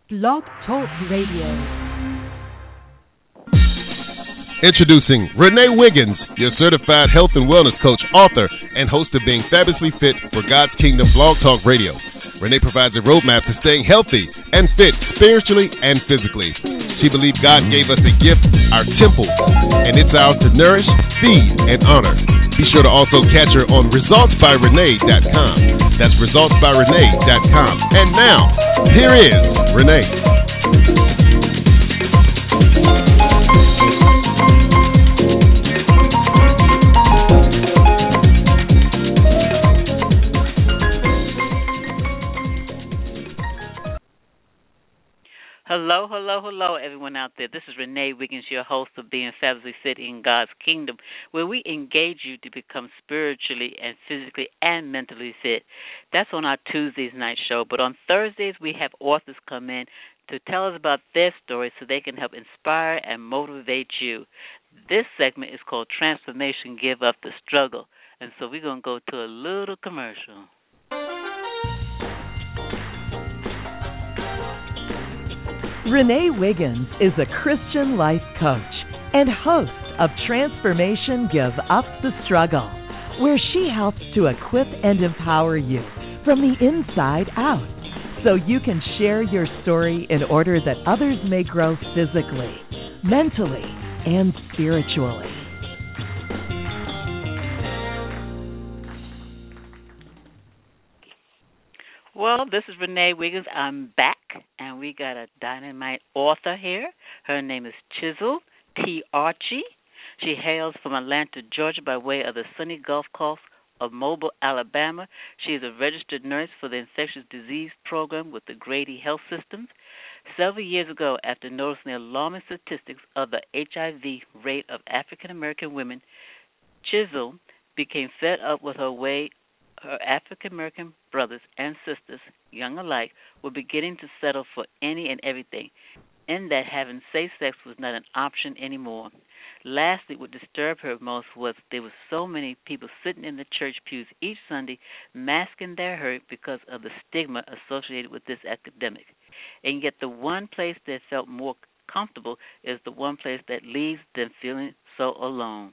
Blog Talk Radio. Introducing Renee Wiggins, your certified health and wellness coach, author, and host of Being Fabulously Fit for God's Kingdom Blog Talk Radio. Renee provides a roadmap to staying healthy and fit spiritually and physically. She believes God gave us a gift, our temple, and it's ours to nourish, feed, and honor. Be sure to also catch her on resultsbyrenee.com. That's resultsbyrenee.com. And now, here is Renee. Hello, everyone out there. This is Renee Wiggins, your host of Being Fabulously Fit in God's Kingdom, where we engage you to become spiritually and physically and mentally fit. That's on our Tuesdays night show. But on Thursdays, we have authors come in to tell us about their stories so they can help inspire and motivate you. This segment is called Transformation, Give Up the Struggle. And so we're going to go to a little commercial. Renee Wiggins is a Christian life coach and host of Transformation Give Up the Struggle, where she helps to equip and empower you from the inside out so you can share your story in order that others may grow physically, mentally, and spiritually. Well, this is Renee Wiggins. I'm back, and we got a dynamite author here. Her name is Chisel T. Archie. She hails from Atlanta, Georgia, by way of the sunny Gulf Coast of Mobile, Alabama. She is a registered nurse for the infectious disease program with the Grady Health Systems. Several years ago, after noticing the alarming statistics of the HIV rate of African American women, Chisel became fed up with her African American brothers and sisters, young alike, were beginning to settle for any and everything, in that having safe sex was not an option anymore. Lastly, what disturbed her most was there were so many people sitting in the church pews each Sunday masking their hurt because of the stigma associated with this epidemic. And yet the one place that felt more comfortable is the one place that leaves them feeling so alone.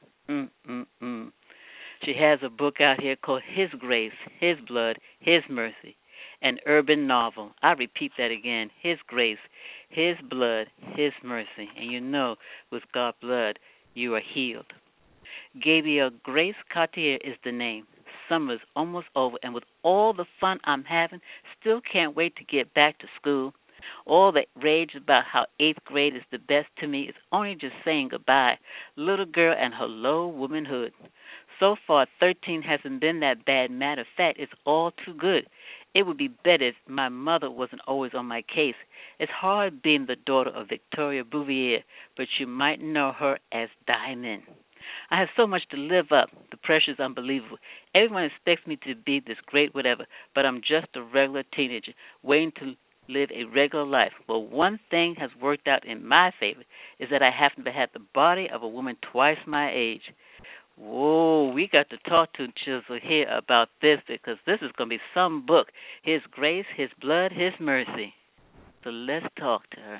She has a book out here called His Grace, His Blood, His Mercy, an urban novel. I repeat that again, His Grace, His Blood, His Mercy. And you know, with God's blood, you are healed. Gabrielle Grace Cartier is the name. Summer's almost over, and with all the fun I'm having, still can't wait to get back to school. All the rage about how 8th grade is the best to me is only just saying goodbye. Little girl and her low womanhood. So far, 13 hasn't been that bad. Matter of fact, it's all too good. It would be better if my mother wasn't always on my case. It's hard being the daughter of Victoria Bouvier, but you might know her as Diamond. I have so much to live up. The pressure's unbelievable. Everyone expects me to be this great whatever, but I'm just a regular teenager waiting to live a regular life. Well, one thing has worked out in my favor is that I happen to have the body of a woman twice my age. Whoa, we got to talk to Chisel here about this because this is going to be some book. His Grace, His Blood, His Mercy. So let's talk to her.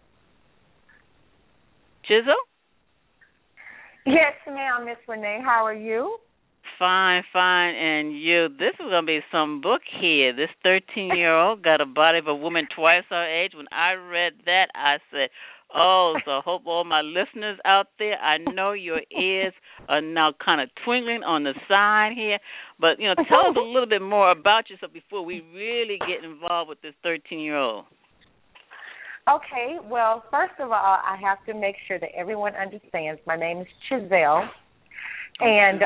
Chisel? Yes, ma'am, Miss Renee. How are you? Fine. And you, this is going to be some book here. This 13-year-old got a body of a woman twice her age. When I read that, I said, oh, so I hope all my listeners out there, I know your ears are now kind of twinkling on the side here. But, tell us a little bit more about yourself before we really get involved with this 13-year-old. Okay, well, first of all, I have to make sure that everyone understands. My name is Chisel. And,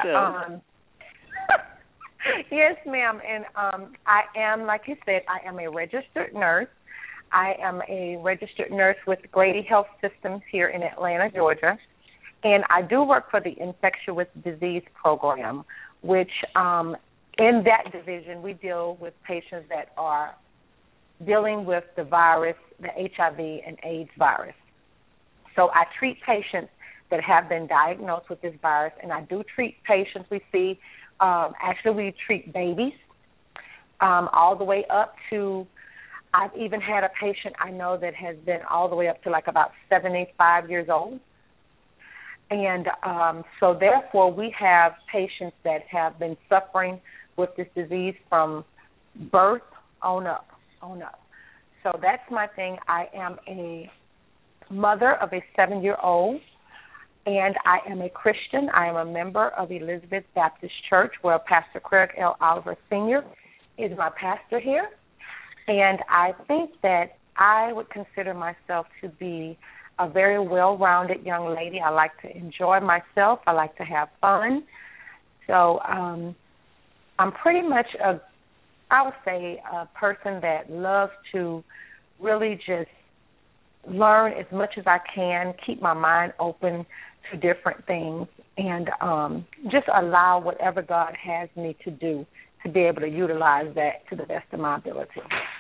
yes, ma'am, and I am, like you said, I am a registered nurse. I am a registered nurse with Grady Health Systems here in Atlanta, Georgia, and I do work for the infectious disease program, which in that division we deal with patients that are dealing with the virus, the HIV and AIDS virus. So I treat patients that have been diagnosed with this virus, and I do treat patients. We see, we treat babies all the way up to I've even had a patient I know that has been all the way up to like about 75 years old. And so therefore we have patients that have been suffering with this disease from birth on up. So that's my thing. I am a mother of a 7-year-old, and I am a Christian. I am a member of Elizabeth Baptist Church, where Pastor Craig L. Oliver Sr. is my pastor here. And I think that I would consider myself to be a very well-rounded young lady. I like to enjoy myself. I like to have fun. So I'm pretty much a person that loves to really just learn as much as I can, keep my mind open to different things, and just allow whatever God has me to do to be able to utilize that to the best of my ability.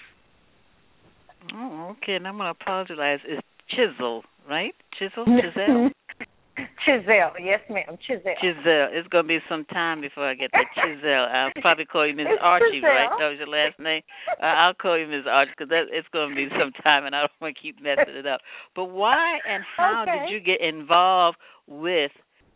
Oh, okay. And I'm going to apologize. It's Chisel, right? Chisel? Chisel, yes, ma'am. Chisel. It's going to be some time before I get that Chisel. I'll probably call you Ms. Archie, Chisel. right? That was your last name? I'll call you Ms. Archie because it's going to be some time, and I don't want to keep messing it up. But why and how did you get involved with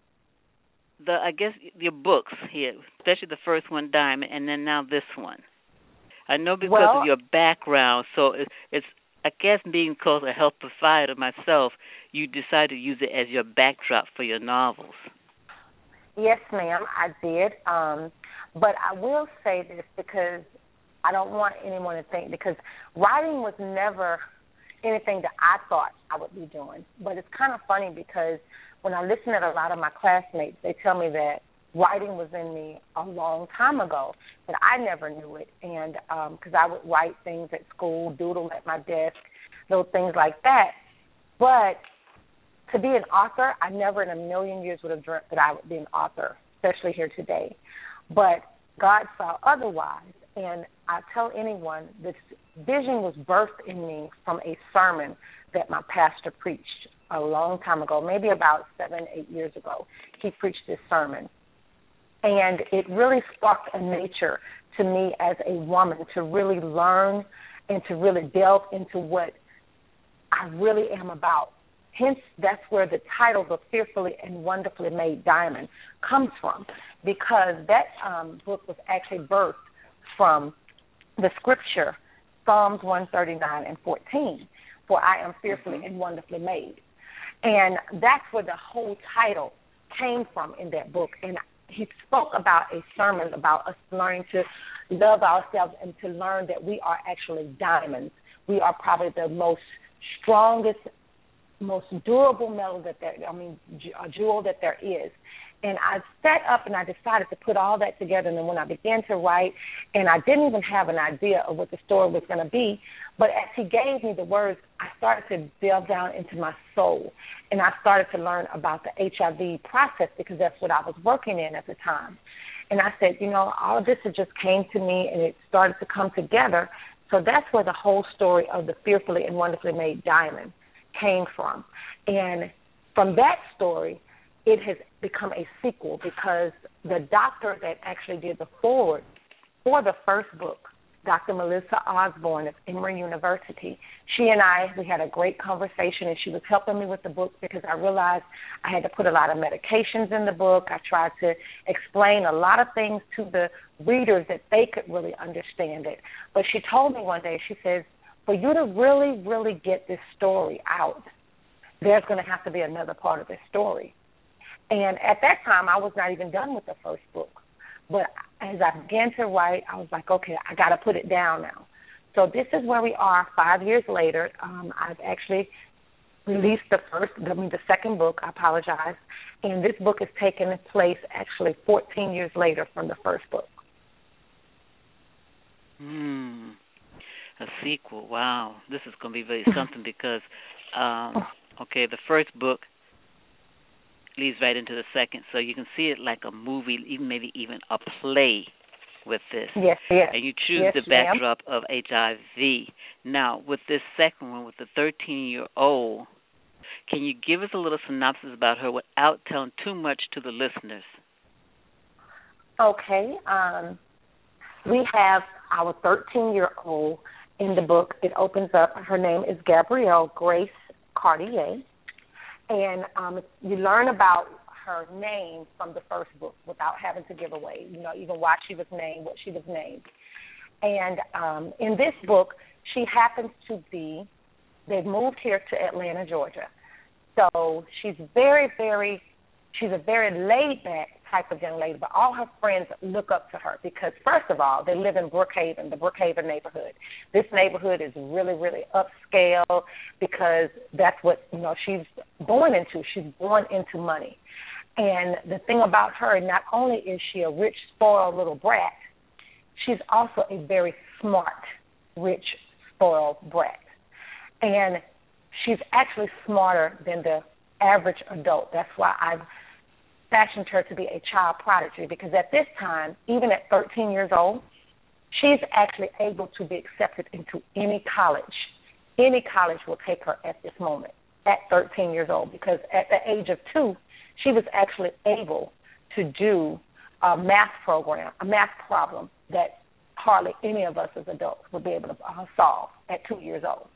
your books here, especially the first one, Diamond, and then now this one? I know because of your background, so it's I guess being called a health provider myself, you decided to use it as your backdrop for your novels. Yes, ma'am, I did. But I will say this because I don't want anyone to think, because writing was never anything that I thought I would be doing. But it's kind of funny because when I listen to a lot of my classmates, they tell me that writing was in me a long time ago, but I never knew it. And because I would write things at school, doodle at my desk, little things like that. But to be an author, I never in a million years would have dreamt that I would be an author, especially here today. But God saw otherwise, and I tell anyone this vision was birthed in me from a sermon that my pastor preached a long time ago, maybe about 7-8 years ago. He preached this sermon. And it really sparked a nature to me as a woman to really learn and to really delve into what I really am about. Hence, that's where the title, The Fearfully and Wonderfully Made Diamond, comes from, because that book was actually birthed from the scripture, Psalms 139 and 14, for I am fearfully and wonderfully made. And that's where the whole title came from in that book. And he spoke about a sermon about us learning to love ourselves and to learn that we are actually diamonds. We are probably the most strongest, most durable metal jewel that there is. And I sat up and I decided to put all that together. And then when I began to write, and I didn't even have an idea of what the story was going to be, but as he gave me the words, I started to delve down into my soul. And I started to learn about the HIV process, because that's what I was working in at the time. And I said, all of this just came to me and it started to come together. So that's where the whole story of the Fearfully and Wonderfully Made Diamond came from. And from that story, it has become a sequel, because the doctor that actually did the foreword for the first book, Dr. Melissa Osborne of Emory University, she and we had a great conversation, and she was helping me with the book because I realized I had to put a lot of medications in the book. I tried to explain a lot of things to the readers that they could really understand it. But she told me one day, she says, for you to really, really get this story out, there's going to have to be another part of this story. And at that time, I was not even done with the first book. But as I began to write, I was like, okay, I got to put it down now. So this is where we are 5 years later. I've actually released the second book, I apologize. And this book has taken place actually 14 years later from the first book. A sequel, wow. This is going to be very something because, the first book leads right into the second, so you can see it like a movie, maybe even a play with this. Yes. And you choose the backdrop of HIV. Now, with this second one, with the 13-year-old, can you give us a little synopsis about her without telling too much to the listeners? Okay. We have our 13-year-old, in the book, it opens up. Her name is Gabrielle Grace Cartier, and you learn about her name from the first book without having to give away, even why she was named, what she was named. And in this book, she happens to be, they've moved here to Atlanta, Georgia. So she's a very laid-back type of young lady, but all her friends look up to her because, first of all, they live in Brookhaven, the Brookhaven neighborhood. This neighborhood is really, really upscale because that's what, she's born into. She's born into money. And the thing about her, not only is she a rich, spoiled little brat, she's also a very smart, rich, spoiled brat. And she's actually smarter than the average adult. That's why I've fashioned her to be a child prodigy, because at this time, even at 13 years old, she's actually able to be accepted into any college. Any college will take her at this moment, at 13 years old, because at the age of 2, she was actually able to do a math problem that hardly any of us as adults would be able to solve at 2 years old.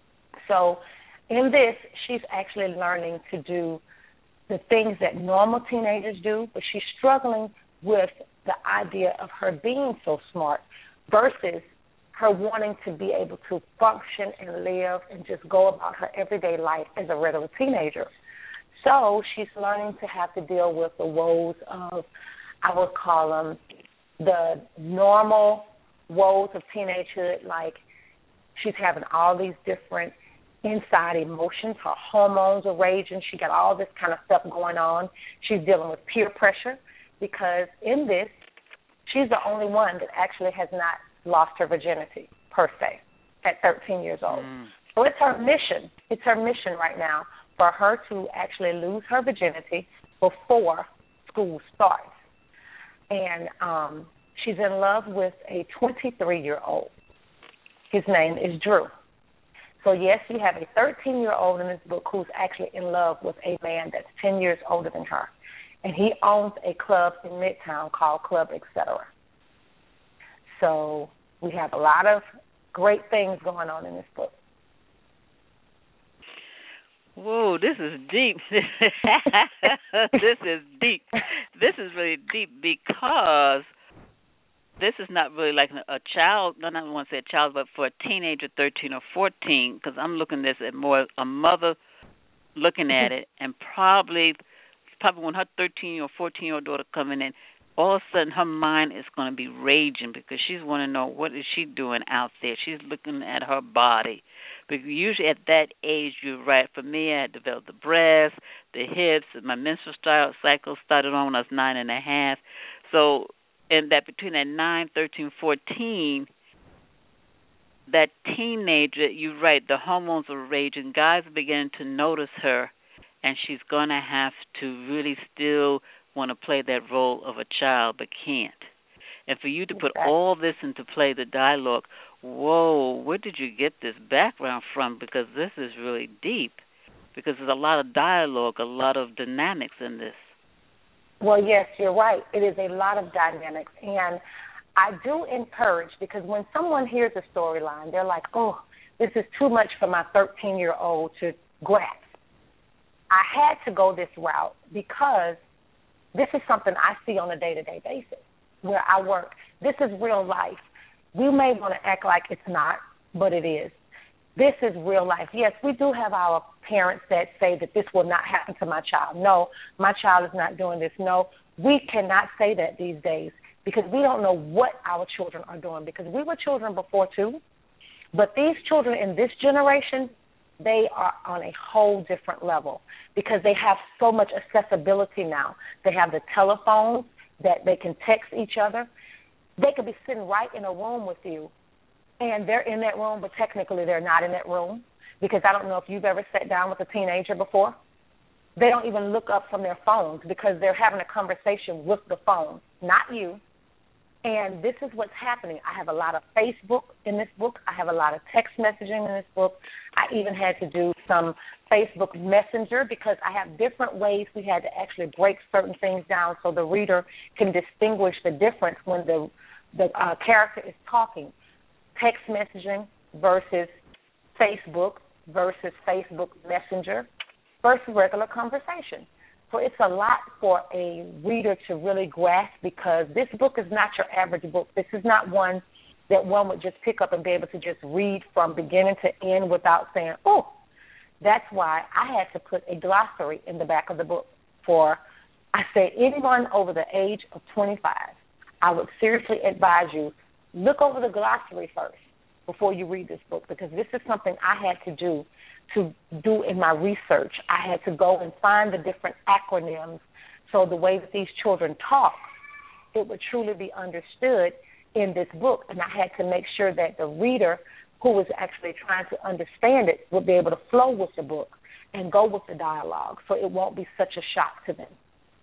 So in this, she's actually learning to do the things that normal teenagers do, but she's struggling with the idea of her being so smart versus her wanting to be able to function and live and just go about her everyday life as a regular teenager. So she's learning to have to deal with the woes of, I would call them, the normal woes of teenagehood, like she's having all these different inside emotions. Her hormones are raging. She got all this kind of stuff going on. She's dealing with peer pressure because in this, she's the only one that actually has not lost her virginity, per se, at 13 years old. So it's her mission. It's her mission right now for her to actually lose her virginity before school starts. And she's in love with a 23-year-old. His name is Drew. So, yes, you have a 13-year-old in this book who's actually in love with a man that's 10 years older than her. And he owns a club in Midtown called Club Etc. So we have a lot of great things going on in this book. Whoa, this is deep. This is deep. This is really deep because this is not really like a child, I don't want to say a child, but for a teenager, 13 or 14, because I'm looking at this as more a mother looking at it, and probably when her 13 or 14-year-old daughter coming in, all of a sudden her mind is going to be raging because she's want to know what is she doing out there. She's looking at her body. But usually at that age, you're right. For me, I had developed the breasts, the hips, my menstrual cycle started on when I was 9 and a half. So and that between that 9, 13, 14, that teenager, you're right, the hormones are raging. Guys are beginning to notice her, and she's going to have to really still want to play that role of a child but can't. And for you to put all this into play, the dialogue, whoa, where did you get this background from? Because this is really deep, because there's a lot of dialogue, a lot of dynamics in this. Well, yes, you're right. It is a lot of dynamics. And I do encourage, because when someone hears a storyline, they're like, oh, this is too much for my 13-year-old to grasp. I had to go this route because this is something I see on a day-to-day basis where I work. This is real life. We may want to act like it's not, but it is. This is real life. Yes, we do have our parents that say that this will not happen to my child. No, my child is not doing this. No, we cannot say that these days because we don't know what our children are doing, because we were children before too. But these children in this generation, they are on a whole different level because they have so much accessibility now. They have the telephones that they can text each other. They could be sitting right in a room with you, and they're in that room, but technically they're not in that room, because I don't know if you've ever sat down with a teenager before. They don't even look up from their phones because they're having a conversation with the phone, not you. And this is what's happening. I have a lot of Facebook in this book. I have a lot of text messaging in this book. I even had to do some Facebook Messenger because I have different ways we had to actually break certain things down so the reader can distinguish the difference when the character is talking. Text messaging, versus Facebook versus Facebook Messenger versus regular conversation. So it's a lot for a reader to really grasp, because this book is not your average book. This is not one that one would just pick up and be able to just read from beginning to end without saying, oh. That's why I had to put a glossary in the back of the book for, I said, anyone over the age of 25, I would seriously advise you, look over the glossary first before you read this book, because this is something I had to do in my research. I had to go and find the different acronyms so the way that these children talk, it would truly be understood in this book. And I had to make sure that the reader who was actually trying to understand it would be able to flow with the book and go with the dialogue, so it won't be such a shock to them.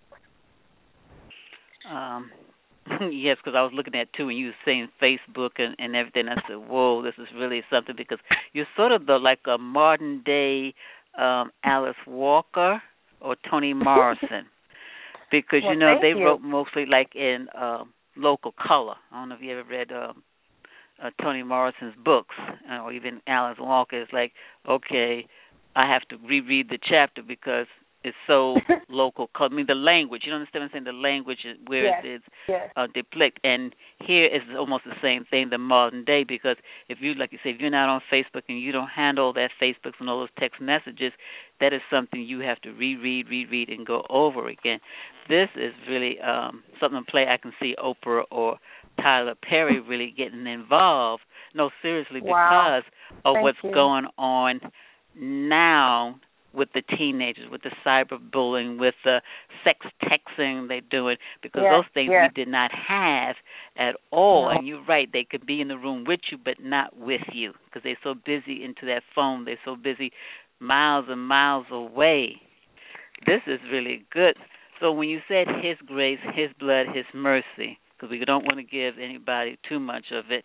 Yes, because I was looking at, too, when you were saying Facebook and everything, I said, whoa, this is really something, because you're sort of like a modern-day Alice Walker or Toni Morrison, because, well, they wrote mostly like in local color. I don't know if you ever read Toni Morrison's books, or even Alice Walker. It's like, okay, I have to reread the chapter because it's so local. I mean, the language, you understand what I'm saying? The language is where it's depict. And here is almost the same thing, the modern day, because if you, like you say, if you're not on Facebook and you don't handle that Facebook and all those text messages, that is something you have to reread, and go over again. This is really something to play. I can see Oprah or Tyler Perry really getting involved. No, seriously, because of what's going on now with the teenagers, with the cyberbullying, with the sex texting they're doing, because those things we did not have at all. And you're right, they could be in the room with you but not with you, because they're so busy into that phone. They're so busy miles and miles away. This is really good. So when you said His grace, His blood, His mercy, because we don't want to give anybody too much of it,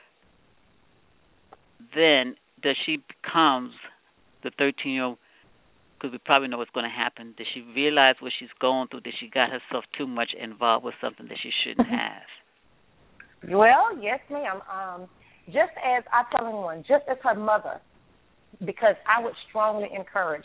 then does she becomes the 13-year-old, because we probably know what's going to happen, does she realize what she's going through? Did she got herself too much involved with something that she shouldn't have? Well, yes, ma'am. Just as I tell anyone, just as her mother, because I would strongly encourage,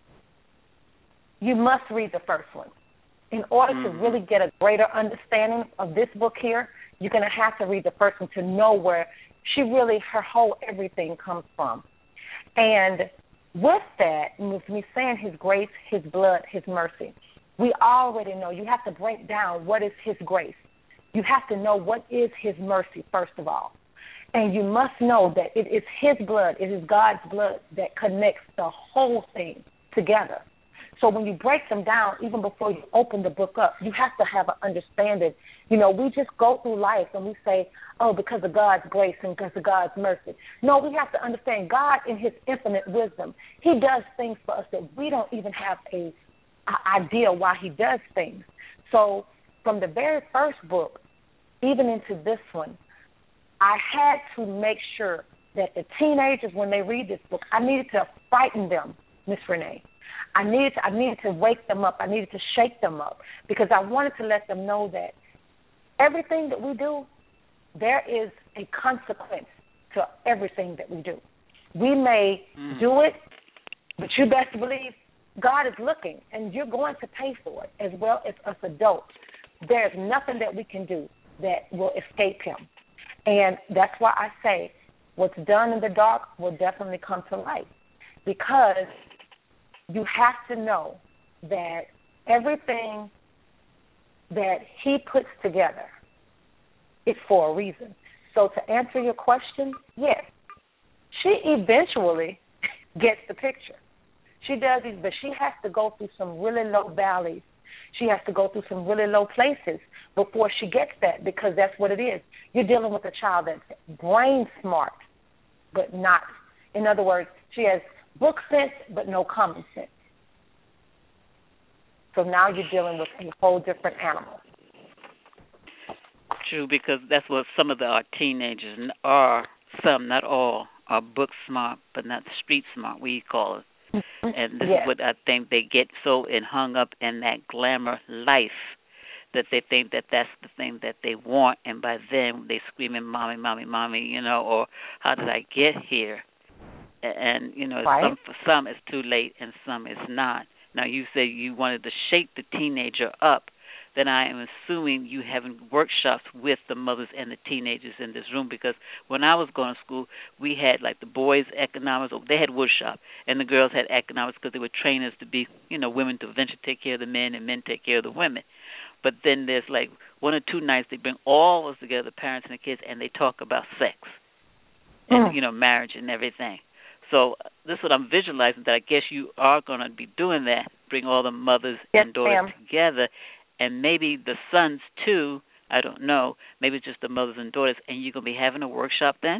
you must read the first one. In order to really get a greater understanding of this book here, you're going to have to read the first one to know where she really, her whole everything comes from. And with that, with me saying His grace, His blood, His mercy, we already know you have to break down what is His grace. You have to know what is His mercy, first of all. And you must know that it is His blood, it is God's blood that connects the whole thing together. So when you break them down, even before you open the book up, you have to have an understanding. We just go through life and we say, oh, because of God's grace and because of God's mercy. No, we have to understand God in His infinite wisdom. He does things for us that we don't even have an idea why He does things. So from the very first book, even into this one, I had to make sure that the teenagers, when they read this book, I needed to frighten them, Miss Renee. I needed to wake them up. I needed to shake them up, because I wanted to let them know that everything that we do, there is a consequence to everything that we do. We may do it, but you best believe God is looking, and you're going to pay for it, as well as us adults. There's nothing that we can do that will escape Him. And that's why I say what's done in the dark will definitely come to light, because you have to know that everything that He puts together is for a reason. So to answer your question, yes, she eventually gets the picture. She does, but she has to go through some really low valleys. She has to go through some really low places before she gets that, because that's what it is. You're dealing with a child that's brain smart, but not. In other words, she has book sense, but no common sense. So now you're dealing with a whole different animal. True, because that's what some of our teenagers are. Some, not all, are book smart, but not street smart, we call it. And this is what I think they get so hung up in that glamour life that they think that that's the thing that they want, and by then they screaming, "Mommy, mommy, mommy," or "How did I get here?" And right. for some it's too late, and some it's not. Now you say you wanted to shape the teenager up. Then I am assuming you having workshops with the mothers and the teenagers in this room, because when I was going to school, we had like the boys economics, they had woodshop, and the girls had economics because they were trainers to be, women to eventually take care of the men and men take care of the women. But then there's like 1 or 2 nights they bring all of us together, the parents and the kids, and they talk about sex and, marriage and everything. So this is what I'm visualizing, that I guess you are going to be doing that, bring all the mothers and daughters together, and maybe the sons too, I don't know, maybe just the mothers and daughters, and you're going to be having a workshop then?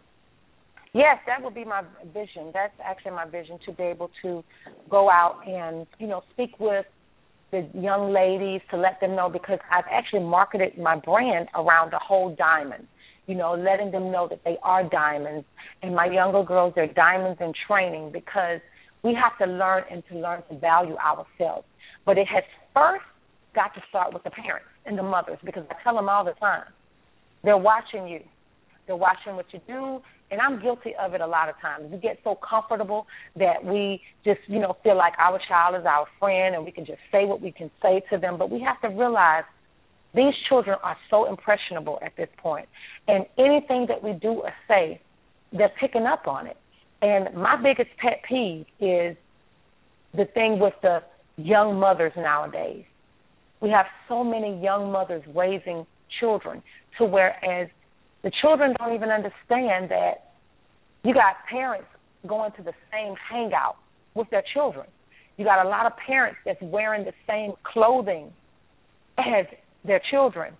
Yes, that would be my vision. That's actually my vision, to be able to go out and, speak with the young ladies, to let them know, because I've actually marketed my brand around the whole diamond, letting them know that they are diamonds. And my younger girls, they're diamonds in training, because we have to learn to value ourselves. But it has first got to start with the parents and the mothers, because I tell them all the time, they're watching you. They're watching what you do, and I'm guilty of it a lot of times. We get so comfortable that we just, feel like our child is our friend and we can just say what we can say to them. But we have to realize these children are so impressionable at this point, and anything that we do or say, they're picking up on it. And my biggest pet peeve is the thing with the young mothers nowadays. We have so many young mothers raising children, to whereas the children don't even understand that you got parents going to the same hangout with their children. You got a lot of parents that's wearing the same clothing as their children,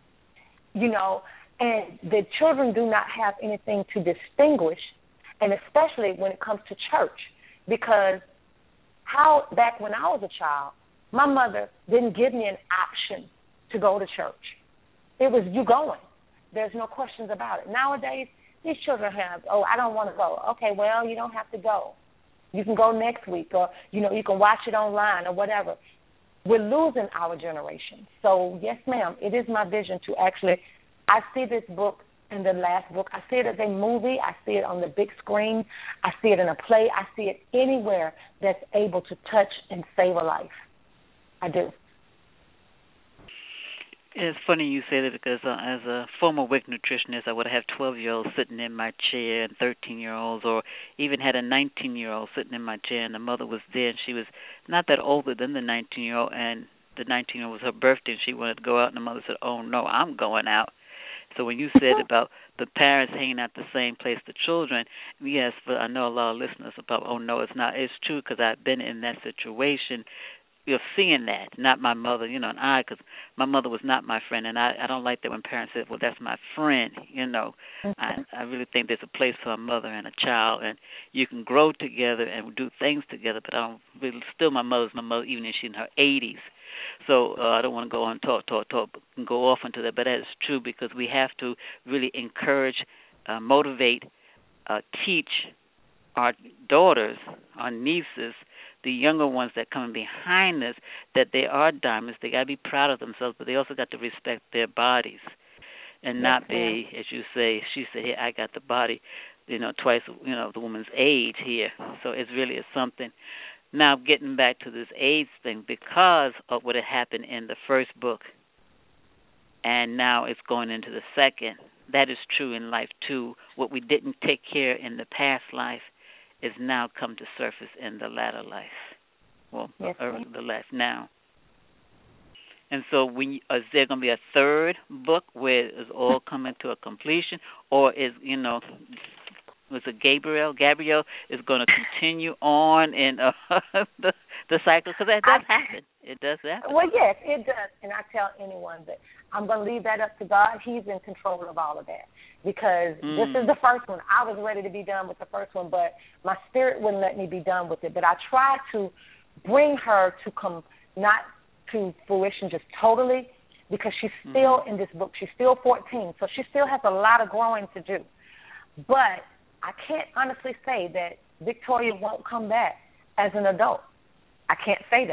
and the children do not have anything to distinguish, and especially when it comes to church, because back when I was a child, my mother didn't give me an option to go to church. It was you going. There's no questions about it. Nowadays, these children have, I don't want to go. Okay, well, you don't have to go. You can go next week, or, you can watch it online or whatever. We're losing our generation. So, yes, ma'am, it is my vision to actually, I see this book and the last book, I see it as a movie, I see it on the big screen, I see it in a play, I see it anywhere that's able to touch and save a life. I do. It's funny you say that, because as a former WIC nutritionist, I would have 12-year-olds sitting in my chair and 13-year-olds, or even had a 19-year-old sitting in my chair, and the mother was there, and she was not that older than the 19-year-old, and the 19-year-old was her birthday, and she wanted to go out, and the mother said, "Oh, no, I'm going out." So when you said about the parents hanging out the same place, the children, yes, but I know a lot of listeners about, "Oh, no, it's not." It's true, because I've been in that situation. You're seeing that, not my mother, and I, because my mother was not my friend, and I don't like that when parents say, "Well, that's my friend," I really think there's a place for a mother and a child, and you can grow together and do things together, but I don't really, still my mother's my mother, even if she's in her 80s. So I don't want to go on talk, and go off into that, but that is true, because we have to really encourage, motivate, teach our daughters, our nieces, the younger ones that come behind us, that they are diamonds. They got to be proud of themselves, but they also got to respect their bodies and not be, as you say, she said, "Hey, I got the body, twice, the woman's age here." So it really is something. Now, getting back to this AIDS thing, because of what had happened in the first book, and now it's going into the second, that is true in life too. What we didn't take care in the past life is now come to surface in the latter life. Well, the last now. And so is there going to be a third book where it's all coming to a completion, or is, was it Gabrielle is going to continue on in the cycle? Because that does happen. It does happen. Well, yes, it does. And I tell anyone that I'm going to leave that up to God. He's in control of all of that. Because this is the first one. I was ready to be done with the first one, but my spirit wouldn't let me be done with it. But I tried to bring her to come, not to fruition just totally, because she's still in this book. She's still 14, so she still has a lot of growing to do. But I can't honestly say that Victoria won't come back as an adult. I can't say that,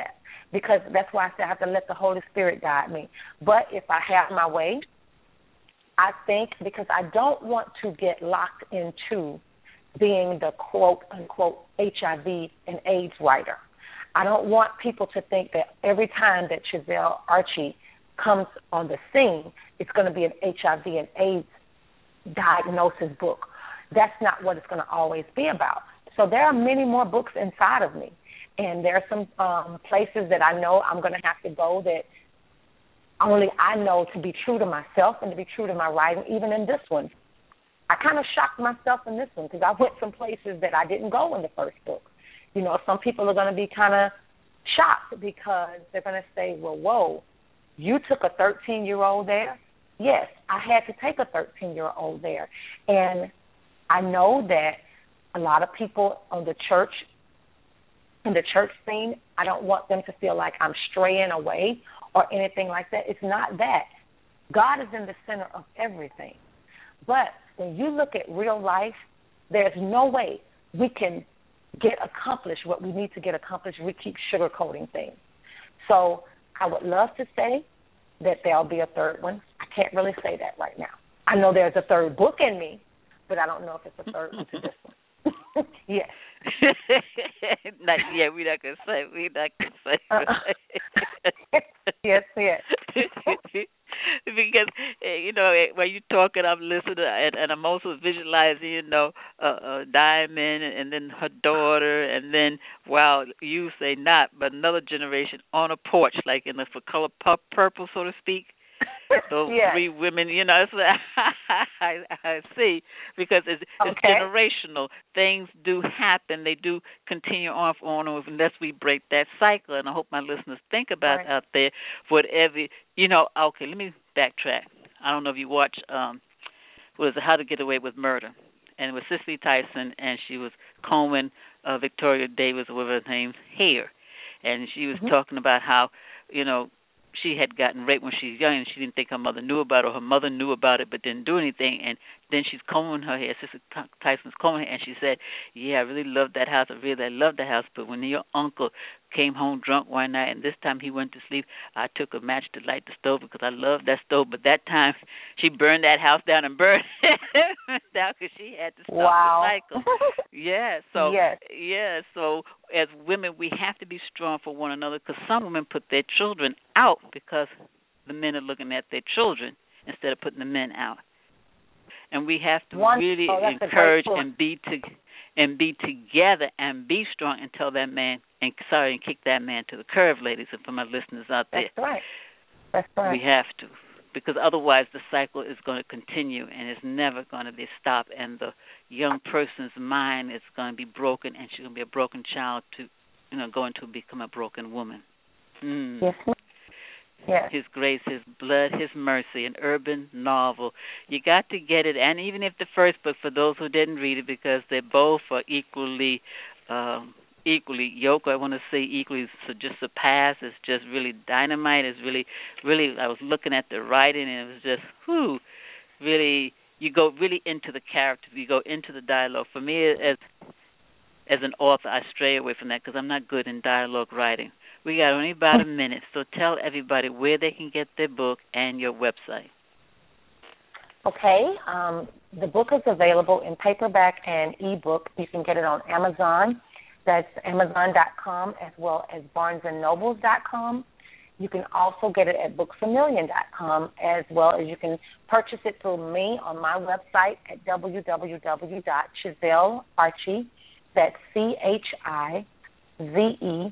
because that's why I say I have to let the Holy Spirit guide me. But if I have my way, I think, because I don't want to get locked into being the quote-unquote HIV and AIDS writer. I don't want people to think that every time that Chizelle Archie comes on the scene, it's going to be an HIV and AIDS diagnosis book. That's not what it's going to always be about. So there are many more books inside of me, and there are some places that I know I'm going to have to go that only I know to be true to myself and to be true to my writing, even in this one. I kind of shocked myself in this one because I went some places that I didn't go in the first book. You know, some people are going to be kind of shocked because they're going to say, well, whoa, you took a 13-year-old there? Yes, I had to take a 13-year-old there. And I know that a lot of people on the church, in the church scene, I don't want them to feel like I'm straying away or anything like that. It's not that. God is in the center of everything. But when you look at real life, there's no way we can get accomplished what we need to get accomplished. We keep sugarcoating things. So I would love to say that there'll be a third one. I can't really say that right now. I know there's a third book in me, but I don't know if it's a third one to this one. Yes. Not yet. We're not going to say. Yes. Because, you know, when you're talking, I'm listening, and I'm also visualizing, you know, Diamond and then her daughter, and then, well, you say not, but another generation on a porch, like in the color purple, so to speak. Those three women, you know, that's what I see, because it's generational. Things do happen. They do continue on unless we break that cycle. And I hope my listeners think about out there, whatever, you know, okay, let me backtrack. I don't know if you watch, was it How to Get Away with Murder? And it was Cicely Tyson, and she was combing Victoria Davis, whatever her name's hair. And she was talking about how, you know, she had gotten raped when she was young, and she didn't think her mother knew about it, or her mother knew about it but didn't do anything. And then she's combing her hair, Sister Tyson's combing her hair, and she said, yeah, I really loved that house. I loved the house. But when your uncle came home drunk one night, and this time he went to sleep, I took a match to light the stove because I loved that stove. But that time she burned that house down and burned it down because she had to stop the cycle. So as women, we have to be strong for one another, because some women put their children out because the men are looking at their children instead of putting the men out. And we have to really encourage and be together and be strong and tell that man, and kick that man to the curb, ladies, and for my listeners out there. That's right. We have to, because otherwise the cycle is going to continue and it's never going to be stopped, and the young person's mind is going to be broken, and she's going to be a broken child to, you know, going to become a broken woman. Yes. His Grace, His Blood, His Mercy, an urban novel. You got to get it, and even if the first book, for those who didn't read it, because they both are equally yoked. I want to say equally, so just surpassed. It's just really dynamite. It's really, I was looking at the writing, and it was just, really, you go really into the characters. You go into the dialogue. For me, as an author, I stray away from that because I'm not good in dialogue writing. We got only about a minute, so tell everybody where they can get their book and your website. Okay. The book is available in paperback and ebook. You can get it on Amazon. That's Amazon.com, as well as BarnesandNobles.com. You can also get it at BooksAMillion.com, as well as you can purchase it through me on my website at www.ChizelleArchie. That's ChizelleArchie.com.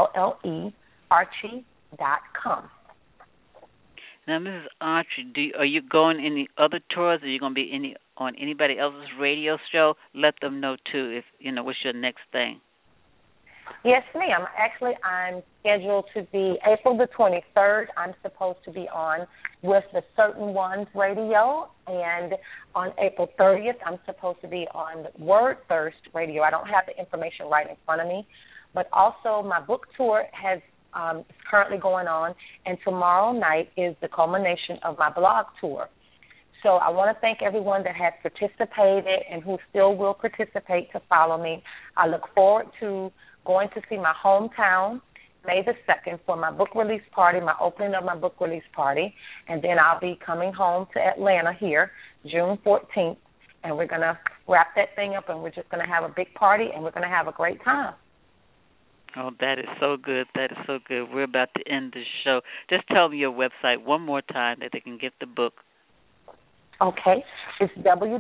Now, Mrs. Archie, are you going any other tours? Are you going to be on anybody else's radio show? Let them know too. If you know, what's your next thing? Yes, ma'am. Actually, I'm scheduled to be April the 23rd. I'm supposed to be on with the Certain Ones radio, and on April 30th, I'm supposed to be on Word Thirst radio. I don't have the information right in front of me, but also my book tour is currently going on, and tomorrow night is the culmination of my blog tour. So I want to thank everyone that has participated and who still will participate to follow me. I look forward to going to see my hometown May the 2nd for my book release party, my opening of my book release party. And then I'll be coming home to Atlanta here June 14th. And we're going to wrap that thing up, and we're just going to have a big party, and we're going to have a great time. Oh, that is so good. That is so good. We're about to end the show. Just tell me your website one more time that they can get the book. Okay. It's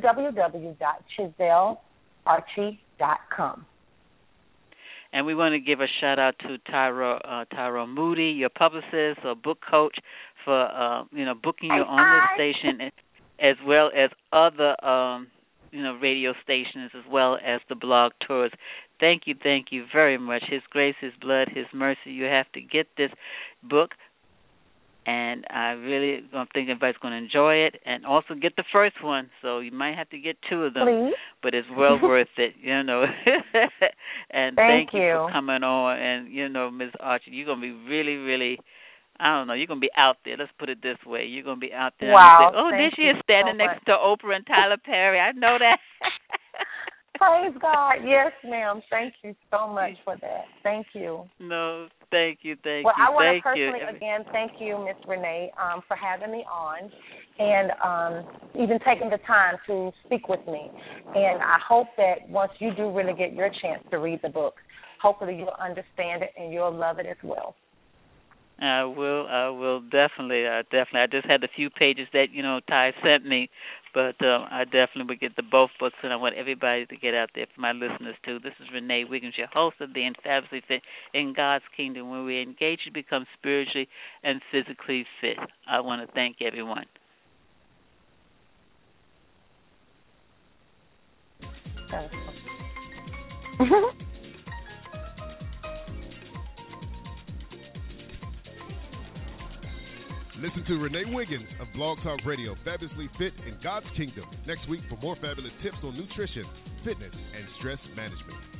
www.ChizelleArchie.com. And we want to give a shout-out to Tyrone Moody, your publicist or book coach, for booking you on the station, as well as other radio stations, as well as the blog tours. Thank you very much. His Grace, His Blood, His Mercy. You have to get this book, and I really don't think everybody's going to enjoy it. And also get the first one, so you might have to get 2 of them. Please. But it's well worth it, And thank you for coming on. And, Ms. Archie, you're going to be really, really, I don't know, you're going to be out there. Let's put it this way. You're going to be out there. Wow. There she is standing next to Oprah and Tyler Perry. I know that. Praise God. Yes, ma'am. Thank you so much for that. Thank you. No, thank you. Well, I want to personally, again, thank you, Miss Renee, for having me on and even taking the time to speak with me. And I hope that once you do really get your chance to read the book, hopefully you'll understand it and you'll love it as well. I will definitely. I just had the few pages that, Ty sent me, but I definitely will get the both books, and I want everybody to get out there for my listeners, too. This is Renee Wiggins, your host of the Fabulously Fit in God's Kingdom, where we engage to become spiritually and physically fit. I want to thank everyone. Listen to Renee Wiggins of Blog Talk Radio, Fabulously Fit in God's Kingdom, next week for more fabulous tips on nutrition, fitness, and stress management.